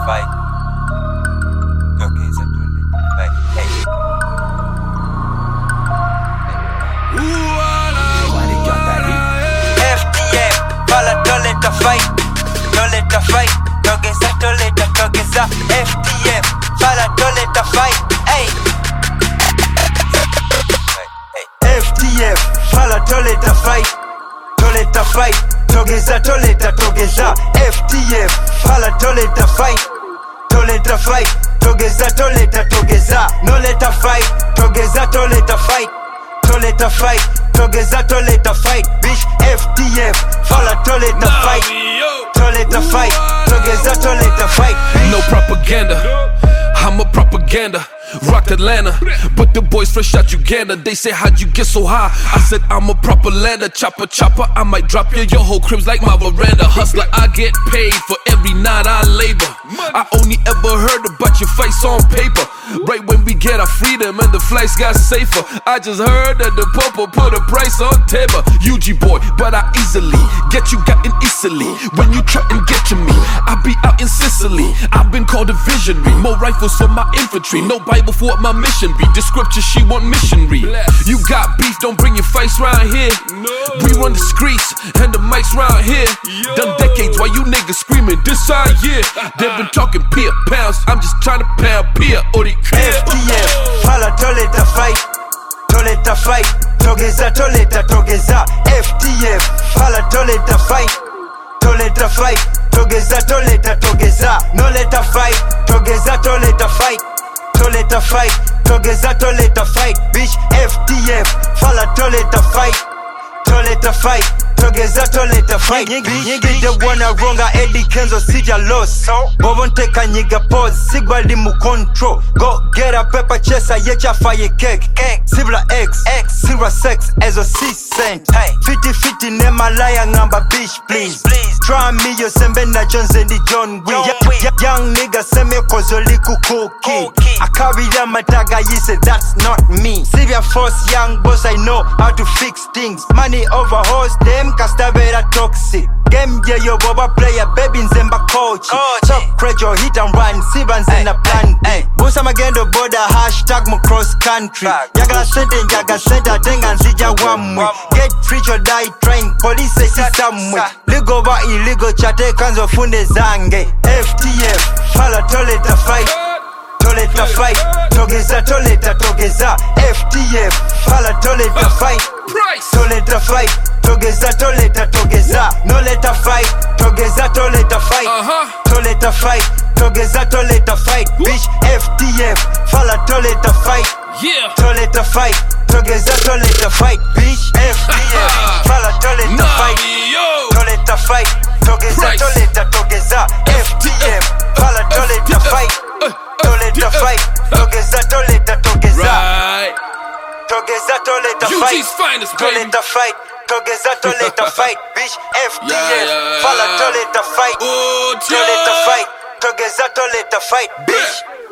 fight. Togeza toleta fight. Hey. FTF, fala toleta fight. Toleta fight. Togeza toleta togeza. FTF, fala toleta fight. Hey. FTF, fala toleta fight. Toleta fight. Togeza toleta togeza. FTF, fala toleta fight. Toleta fight. Togeza toleta togeza. No let a fight. Togeza toleta fight. Toleta fight. Togeza toleta fight. Bitch FTF, fala toleta fight. Toleta fight. Togeza toleta fight. No propaganda, I'm a propaganda. Rock Atlanta, but the boys fresh out Uganda. They say, how'd you get so high? I said, I'm a proper lander. Chopper, I might drop you. Your whole crib's like my veranda. Hustler, I get paid for every night I labor. I only ever heard about your face on paper. Right when we get our freedom and the flights got safer. I just heard that the Popo put a price on table. UG boy, but I easily get you got in Italy. When you try and get to me, I be out in Sicily. I've been called a visionary. More rifles for my infantry. No Bible for what my mission be. The scripture she want missionary. You got beef, don't bring your face round here. We run the streets and the mics round here. Done decades while you niggas screaming this side, yeah. They've been talking peer pounds. I'm just trying to pound peer. FTF, fala toleta fight. Toleta fight. Togeza toleta togeza. FTF, fala toleta fight. Toleta fight. Togeza toleta togeza. No let a fight. Togeza toleta fight. Toleta fight. Togeza toleta fight. Bitch FTF, fala toleta fight. Toleta fight. Togeza toleta fight. Nyingi wanna wronga Eddie Kenzo sija loss. Bovon teka nyiga pause. Sigbali mu control. Go get a pepper chesa yecha fire cake. Sibla X, Sira sex ezo 6 cent. Fiti nema laya ngamba bitch please. Try me yo sembe na Jones and the John Wick. Young nigga seme kozo liku cookie. I carry them mataga you say that's not me. Sivia force young boss I know how to fix things. Money over horse them Castavera toxic. Game yeah yo boba player baby nzemba coach. Talk crejo hit and run Sivans in a plan. Busa magendo border hashtag mo cross country. Yagala center tenga nzija wamwe. Get rich or die trying police say somewhere. Legal over illegal chate kanzo funde zange. FTF fala toleta fight. Toleta fight. Togeza toleta togeza. FTF fala toleta fight. Toleta fight. Togeza toleta togeza. No let a fight. Togeza toleta fight. Toleta fight. Togeza toleta fight. Bitch FTF fala toleta fight. Toleta fight. Togeza toleta fight. Bitch FTF fala toleta fight. Toleta fight. Togeza toleta togeza. FTF fala toleta fight. Toleta fight. Togeza toleta togeza. Togeza toleta fight. Toleta fight. Togeza toleta fight. Bitch FTF fala toleta fight. Toleta fight. Togeza toleta fight. Bitch